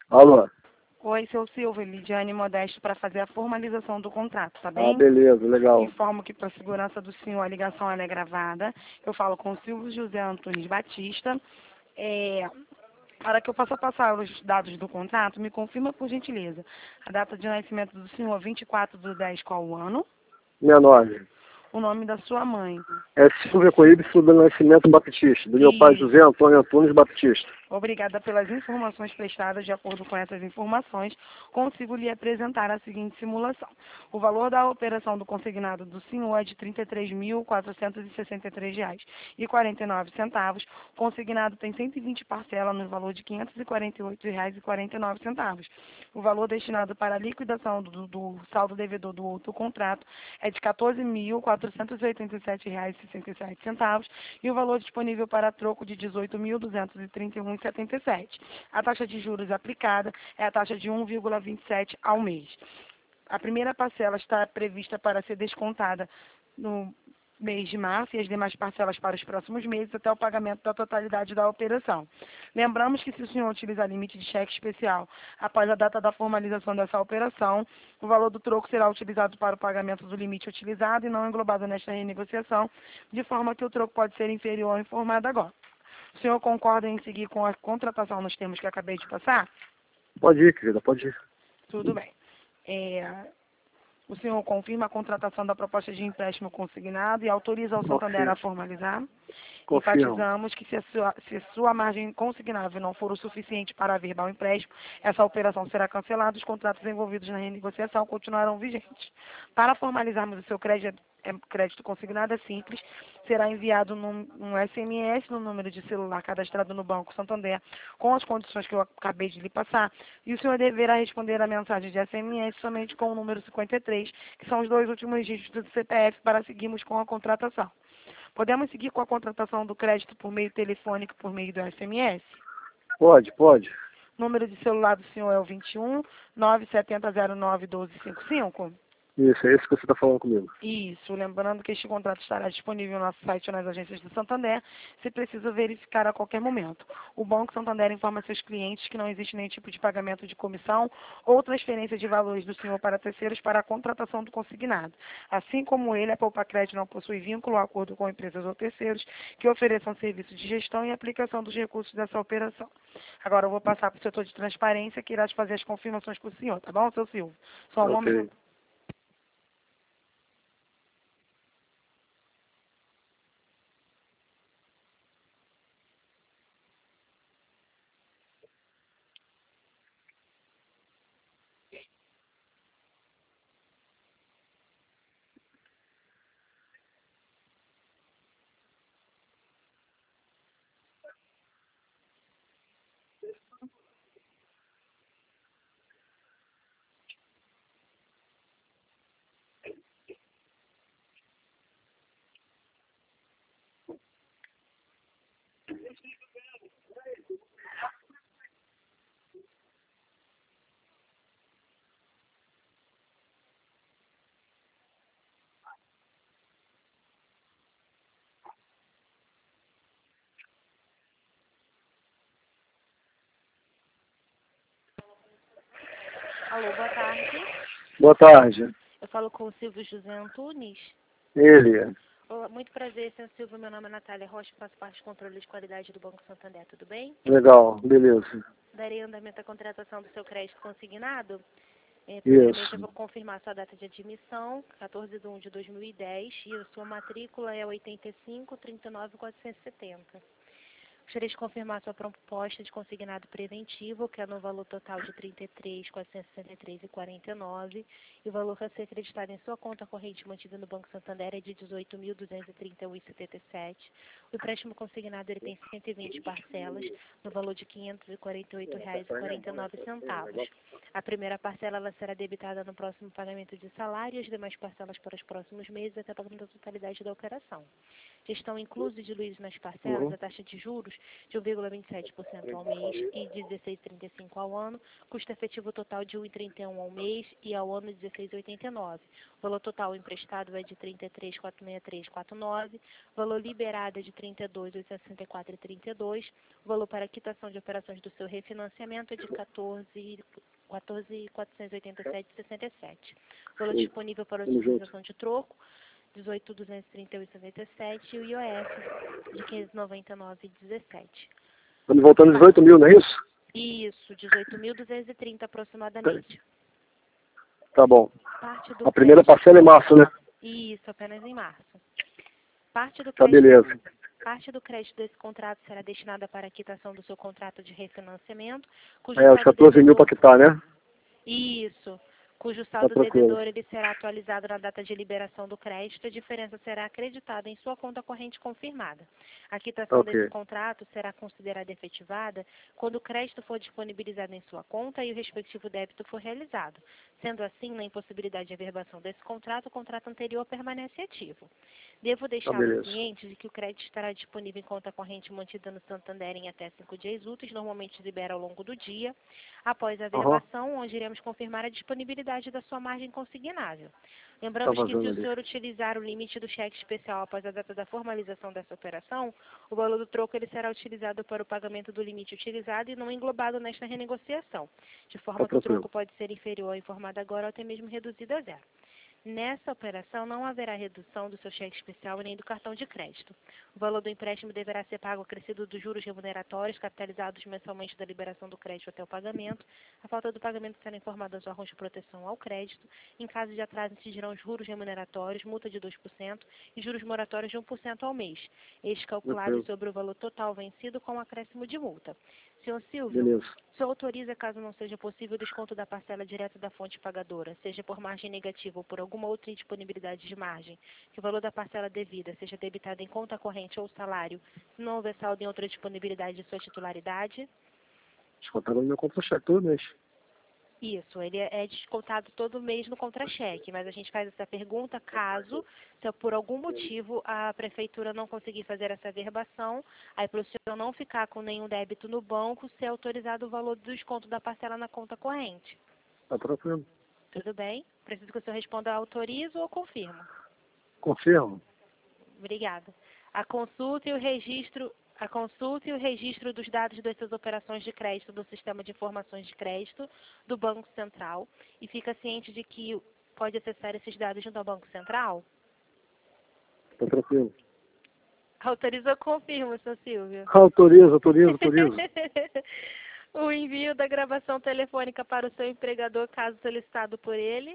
Alô? Oi, seu Silvio, Lidiane Modesto, para fazer a formalização do contrato, tá Ah, bem? beleza, legal. Informo que, para a segurança do senhor, a ligação ela é gravada. Eu falo com o Silvio José Antunes Batista. Para que eu possa passar os dados do contrato, me confirma, por gentileza, a data de nascimento do senhor, 24/10, qual o ano? 69. O nome da sua mãe. É Silvia Coíbso do Nascimento Batista, do meu pai E José Antônio Antunes Batista. obrigada pelas informações prestadas. De acordo com essas informações, consigo lhe apresentar a seguinte simulação. O valor da operação do consignado do senhor é de R$ 33.463,49. O consignado tem 120 parcelas no valor de R$ 548,49. O valor destinado para a liquidação do saldo devedor do outro contrato é de R$ 14.487,67 e o valor disponível para troco de R$ 18.231,77. A taxa de juros aplicada é a taxa de 1,27 ao mês. A primeira parcela está prevista para ser descontada no mês de março e as demais parcelas para os próximos meses até o pagamento da totalidade da operação. Lembramos que se o senhor utilizar limite de cheque especial após a data da formalização dessa operação, o valor do troco será utilizado para o pagamento do limite utilizado e não englobado nesta renegociação, de forma que o troco pode ser inferior ao informado agora. O senhor concorda em seguir com a contratação nos termos que acabei de passar? Pode ir, querida, pode ir. Tudo bem. O senhor confirma a contratação da proposta de empréstimo consignado e autoriza o Santander a formalizar? Confirmo. Enfatizamos que se a sua margem consignável não for o suficiente para averbar o empréstimo, essa operação será cancelada e os contratos envolvidos na renegociação continuarão vigentes. Para formalizarmos o seu crédito consignado é simples, será enviado um SMS no número de celular cadastrado no Banco Santander com as condições que eu acabei de lhe passar e o senhor deverá responder a mensagem de SMS somente com o número 53, que são os 2 últimos dígitos do CPF para seguirmos com a contratação. Podemos seguir com a contratação do crédito por meio telefônico, por meio do SMS? Pode, pode. Número de celular do senhor é o 21 97009 1255? Isso, é isso que você está falando comigo. Isso, lembrando que este contrato estará disponível no nosso site ou nas agências do Santander, se precisa verificar a qualquer momento. O Banco Santander informa seus clientes que não existe nenhum tipo de pagamento de comissão ou transferência de valores do senhor para terceiros para a contratação do consignado. Assim como ele, a Poupa Crédito não possui vínculo ou acordo com empresas ou terceiros que ofereçam serviços de gestão e aplicação dos recursos dessa operação. Agora eu vou passar para o setor de transparência que irá fazer as confirmações com o senhor, tá bom, seu Silvio? Só um Ok. momento. Alô, boa tarde. Boa tarde. Eu falo com o Silvio José Antunes. Ele. Olá, muito prazer, senhor Silvio. Meu nome é Natália Rocha, faço parte do controle de qualidade do Banco Santander. Tudo bem? Legal, beleza. Darei andamento à contratação do seu crédito consignado. Primeiramente, eu Isso. vou confirmar sua data de admissão, 14/1/2010, e a sua matrícula é 85.39.470. Gostaria de confirmar sua proposta de consignado preventivo, que é no valor total de R$ 33.463,49, e o valor a ser acreditado em sua conta corrente mantida no Banco Santander é de R$ 18.231,77. O empréstimo consignado ele tem 120 parcelas, no valor de R$ 548,49. A primeira parcela ela será debitada no próximo pagamento de salário e as demais parcelas para os próximos meses até o pagamento da totalidade da operação. Já estão inclusos e diluídos nas parcelas a taxa de juros de 1,27% ao mês e de 16,35 ao ano, custo efetivo total de 1,31 ao mês e ao ano 16,89. O valor total emprestado é de 33.463,49, valor liberado é de 32.864,32, o valor para quitação de operações do seu refinanciamento é de 14.487,67. Valor disponível para utilização de troco, 18.231,77 e o IOF de 599,17. Estamos voltando 18 mil, não é isso? Isso, 18.230 aproximadamente. Tá bom. Parte do A primeira crédito... parcela é em março, né? Isso, apenas em março. Parte do Tá, crédito... beleza. Parte do crédito desse contrato será destinada para a quitação do seu contrato de refinanciamento, cujo Os saldo 14 mil devedor... para quitar, né? Isso, cujo saldo tranquilo. devedor ele será atualizado na data de liberação do crédito, a diferença será acreditada em sua conta corrente confirmada. A quitação Ok. desse contrato será considerada efetivada quando o crédito for disponibilizado em sua conta e o respectivo débito for realizado. Sendo assim, na impossibilidade de averbação desse contrato, o contrato anterior permanece ativo. Devo deixá-lo beleza. ciente de que o crédito estará disponível em conta corrente mantida no Santander em até 5 dias úteis, normalmente libera ao longo do dia. Após a averbação, onde iremos confirmar a disponibilidade da sua margem consignável. Lembramos Tá que se vazando o ali. senhor utilizar o limite do cheque especial após a data da formalização dessa operação, o valor do troco ele será utilizado para o pagamento do limite utilizado e não englobado nesta renegociação, de forma que o tranquilo. troco pode ser inferior ao informado agora ou até mesmo reduzido a zero. Nessa operação, não haverá redução do seu cheque especial e nem do cartão de crédito. O valor do empréstimo deverá ser pago acrescido dos juros remuneratórios capitalizados mensalmente da liberação do crédito até o pagamento. A falta do pagamento será informada aos órgãos de proteção ao crédito. Em caso de atraso, incidirão juros remuneratórios, multa de 2% e juros moratórios de 1% ao mês. Este calculado sobre o valor total vencido com acréscimo de multa. Senhor Silvio, Beleza. o senhor autoriza, caso não seja possível, o desconto da parcela direta da fonte pagadora, seja por margem negativa ou por alguma outra indisponibilidade de margem, que o valor da parcela devida seja debitado em conta corrente ou salário, se não houver saldo em outra disponibilidade de sua titularidade? Descontaram no meu contra-cheque todo mês. Isso, ele é descontado todo mês no contra-cheque, mas a gente faz essa pergunta caso, se por algum motivo a prefeitura não conseguir fazer essa averbação, aí para o senhor não ficar com nenhum débito no banco, ser autorizado o valor do desconto da parcela na conta corrente. Tá tranquilo. Tudo bem? Preciso que o senhor responda autorizo ou confirmo. Confirmo. Obrigada. A consulta e o registro dos dados das suas operações de crédito do Sistema de Informações de Crédito do Banco Central e fica ciente de que pode acessar esses dados junto ao Banco Central? Tá tranquilo. Autoriza ou confirmo, seu Silvio? Autorizo. O envio da gravação telefônica para o seu empregador, caso solicitado por ele.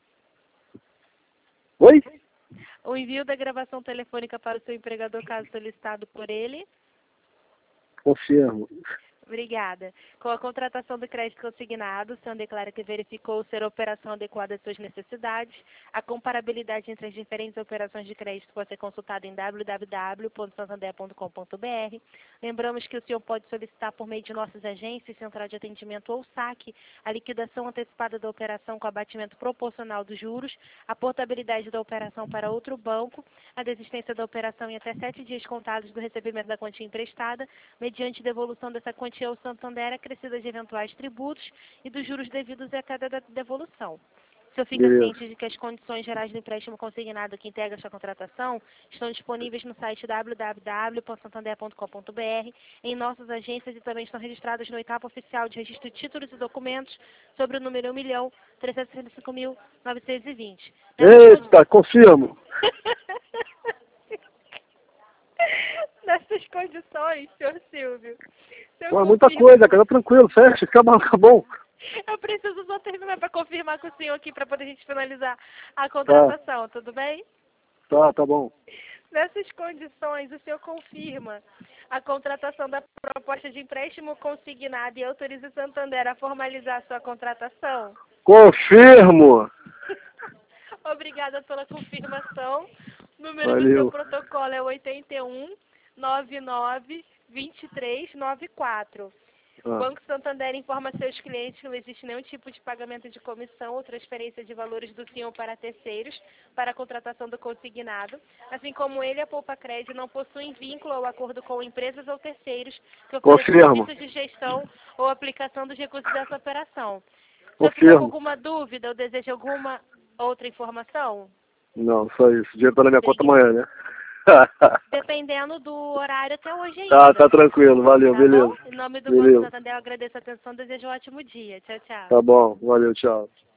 Oi? O envio da gravação telefônica para o seu empregador, caso solicitado por ele. Confirmo. Obrigada. Com a contratação do crédito consignado, o senhor declara que verificou ser a operação adequada às suas necessidades. A comparabilidade entre as diferentes operações de crédito pode ser consultada em www.santander.com.br. Lembramos que o senhor pode solicitar por meio de nossas agências, central de atendimento ou saque, a liquidação antecipada da operação com abatimento proporcional dos juros, a portabilidade da operação para outro banco, a desistência da operação em até 7 dias contados do recebimento da quantia emprestada, mediante devolução dessa quantia ao Santander acrescida de eventuais tributos e dos juros devidos a cada devolução. O senhor fica ciente de que as condições gerais do empréstimo consignado que integra esta contratação estão disponíveis no site www.santander.com.br, em nossas agências e também estão registradas no etapa oficial de registro de títulos e documentos sobre o número 1.365.920. Eita, confirmo. Nessas condições, senhor Silvio. Ué, muita coisa, cara. Tranquilo, fecha. Fica bom. Eu preciso só terminar para confirmar com o senhor aqui, para poder a gente finalizar a contratação, tudo bem? Tá bom. Nessas condições, o senhor confirma a contratação da proposta de empréstimo consignado e autoriza o Santander a formalizar sua contratação? Confirmo. Obrigada pela confirmação. O número Valeu. do seu protocolo é 81 99 23 94. O Banco Santander informa a seus clientes que não existe nenhum tipo de pagamento de comissão ou transferência de valores do senhor para terceiros para a contratação do consignado, assim como ele e a Poupa Crédito não possuem vínculo ou acordo com empresas ou terceiros que ofereçam Confirmo. serviços de gestão ou aplicação dos recursos dessa operação. Se você Confirmo. tiver alguma dúvida ou deseja alguma outra informação? Não, só isso. O dinheiro tá na minha conta amanhã, né? Dependendo do horário até hoje ainda. Tá tranquilo. Valeu, Tá beleza. bom? Em nome do Beleza. Banco Santander, eu agradeço a atenção, desejo um ótimo dia. Tchau, tchau. Tá bom, valeu, tchau.